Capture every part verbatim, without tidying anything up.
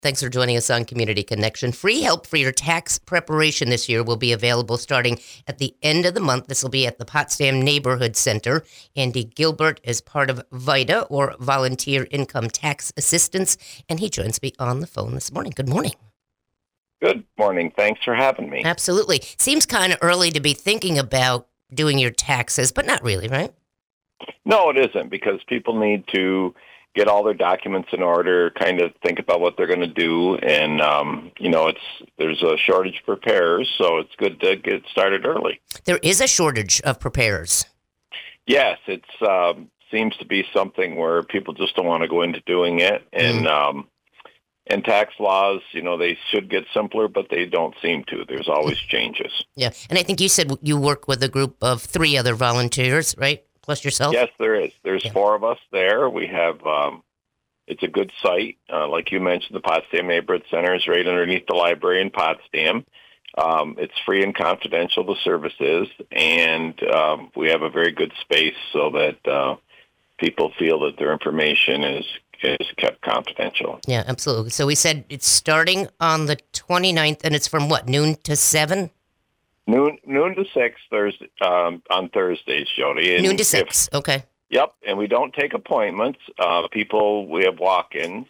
Thanks for joining us on Community Connection. Free help for your tax preparation this year will be available starting at the end of the month. This will be at the Potsdam Neighborhood Center. Andy Gilbert is part of VITA, or Volunteer Income Tax Assistance, and he joins me on the phone this morning. Good morning. Good morning. Thanks for having me. Absolutely. Seems kind of early to be thinking about doing your taxes, but not really, right? No, it isn't, because people need to get all their documents in order, kind of think about what they're going to do, and um, you know, it's there's a shortage of preparers, so it's good to get started early. There is a shortage of preparers. Yes, it um, seems to be something where people just don't want to go into doing it, and mm. um, and tax laws, you know, they should get simpler, but they don't seem to. There's always changes. Yeah, and I think you said you work with a group of three other volunteers, right? Plus yourself? Yes, there is. There's yeah. four of us there. We have, um, it's a good site. Uh, like you mentioned, the Potsdam Neighborhood Center is right underneath the library in Potsdam. Um, it's free and confidential, the service is, and um, we have a very good space so that uh, people feel that their information is, is kept confidential. Yeah, absolutely. So we said it's starting on the twenty-ninth, and it's from what, noon to seven? Noon, noon to six Thursday um, on Thursdays, Jody. And noon to six. If, okay. Yep, and we don't take appointments. Uh, people, we have walk-ins,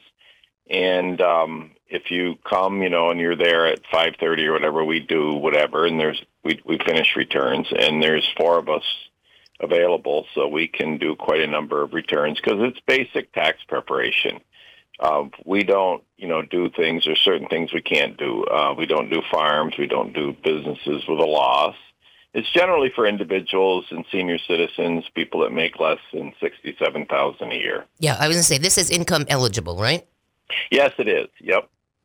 and um, if you come, you know, and you're there at five thirty or whatever, we do whatever, and there's we we finish returns, and there's four of us available, so we can do quite a number of returns because it's basic tax preparation. Uh, we don't, you know, do things, there's certain things we can't do. Uh, we don't do farms. We don't do businesses with a loss. It's generally for individuals and senior citizens, people that make less than sixty-seven thousand dollars a year. Yeah, I was going to say, this is income eligible, right? Yes, it is. Yep.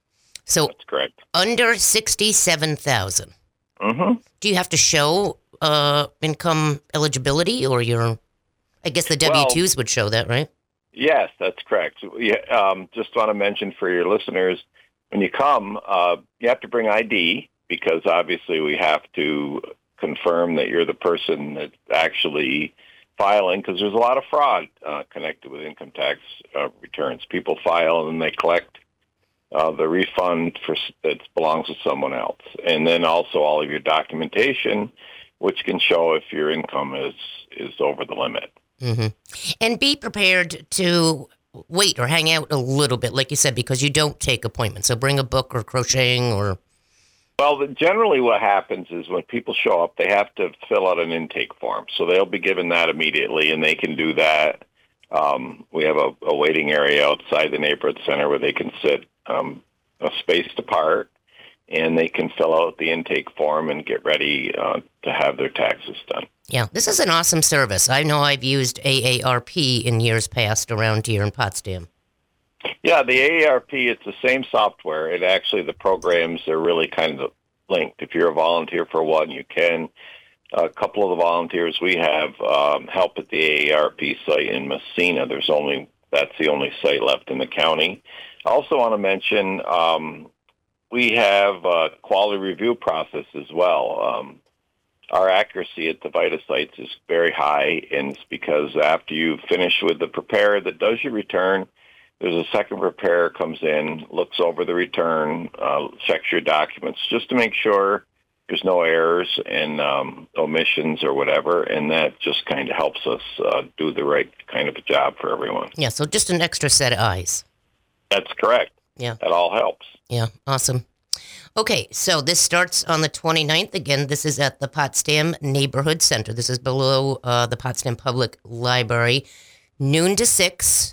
So that's correct. Under sixty-seven thousand dollars. Mm-hmm. Do you have to show uh, income eligibility, or your, I guess the W two's well, would show that, right? Yes, that's correct. Yeah, um, just want to mention for your listeners, when you come, uh, you have to bring I D, because obviously we have to confirm that you're the person that's actually filing, because there's a lot of fraud uh, connected with income tax uh, returns. People file and then they collect uh, the refund for that belongs to someone else. And then also all of your documentation, which can show if your income is, is over the limit. Mm-hmm. And be prepared to wait or hang out a little bit, like you said, because you don't take appointments. So bring a book or crocheting or... Well, the, generally what happens is when people show up, they have to fill out an intake form. So they'll be given that immediately, and they can do that. Um, we have a, a waiting area outside the neighborhood center where they can sit um, a spaced apart, and they can fill out the intake form and get ready uh, to have their taxes done. Yeah, this is an awesome service. I know I've used A A R P in years past around here in Potsdam. Yeah, the A A R P, it's the same software. It actually, the programs are really kind of linked. If you're a volunteer for one, you can. A couple of the volunteers we have um, help at the A A R P site in Messina. There's only, that's the only site left in the county. I also want to mention um, we have a quality review process as well. Um, Our accuracy at the VITA sites is very high, and it's because after you finish with the preparer that does your return, there's a second preparer comes in, looks over the return, uh, checks your documents just to make sure there's no errors and um, omissions or whatever, and that just kind of helps us uh, do the right kind of a job for everyone. Yeah, so just an extra set of eyes. That's correct. Yeah. That all helps. Yeah, awesome. Okay, so this starts on the twenty-ninth. Again, this is at the Potsdam Neighborhood Center. This is below uh, the Potsdam Public Library, noon to six.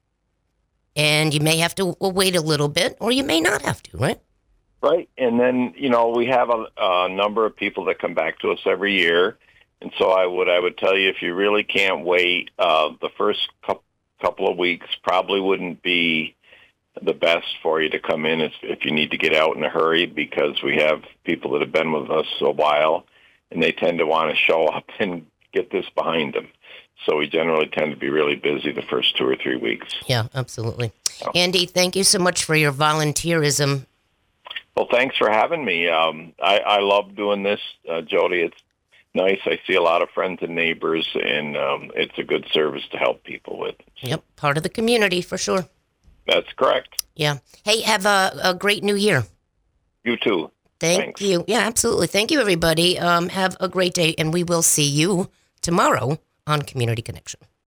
And you may have to wait a little bit, or you may not have to, right? Right. And then, you know, we have a, a number of people that come back to us every year. And so I would I would tell you, if you really can't wait, uh, the first couple of weeks probably wouldn't be the best for you to come in if, if you need to get out in a hurry, because we have people that have been with us a while, and they tend to want to show up and get this behind them. So we generally tend to be really busy the first two or three weeks. Yeah, absolutely. So. Andy, thank you so much for your volunteerism. Well, thanks for having me. Um, I, I love doing this, uh, Jody. It's nice. I see a lot of friends and neighbors, and um, it's a good service to help people with. Yep, part of the community for sure. That's correct. Yeah. Hey, have a, a great new year. You too. Thank Thanks. you. Yeah, absolutely. Thank you, everybody. Um, have a great day, and we will see you tomorrow on Community Connection.